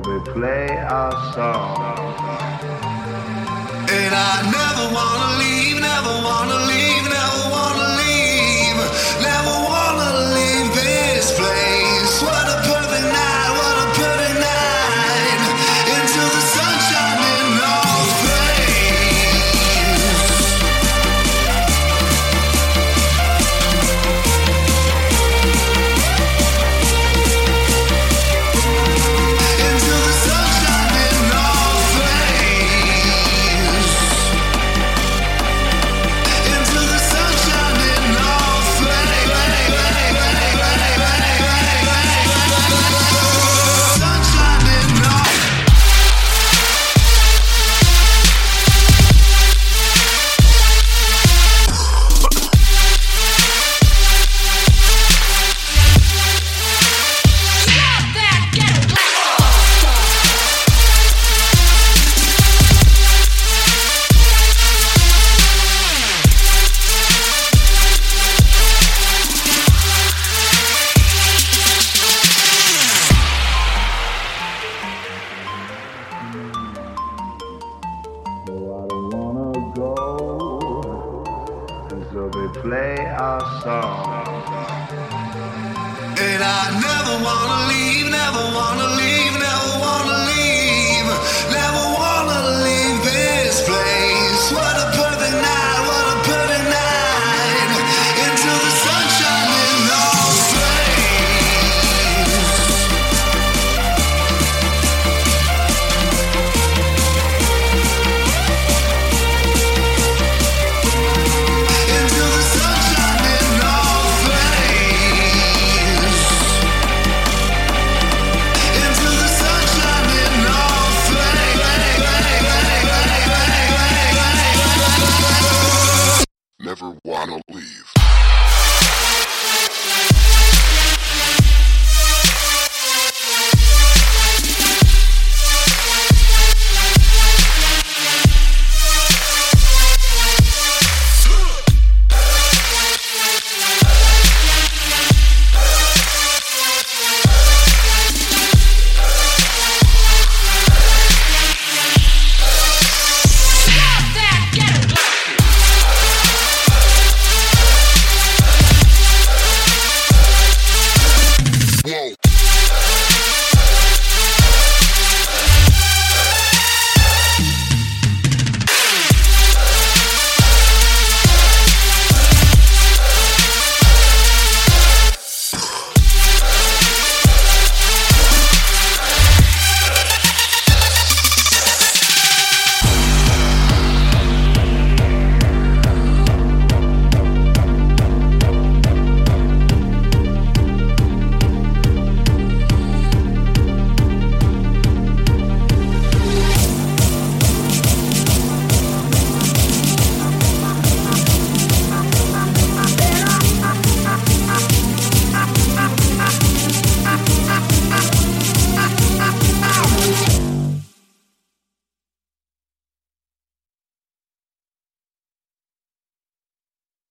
they play our song. And I never wanna leave, never wanna leave, never wanna leave, never wanna leave this place. What a perfect night, what a perfect night. Into the sunshine in all flames. Into the sunshine in all flames. Into the sunshine in all flames. Sunshine in all. So I don't wanna go, and so they play our song. And I never wanna leave, never wanna leave, never wanna leave, never wanna leave this place. What a perfect night, what a perfect night. Into the sunshine in all flames. Into the sunshine in all flames. Into the sunshine in all flames. Never wanna leave.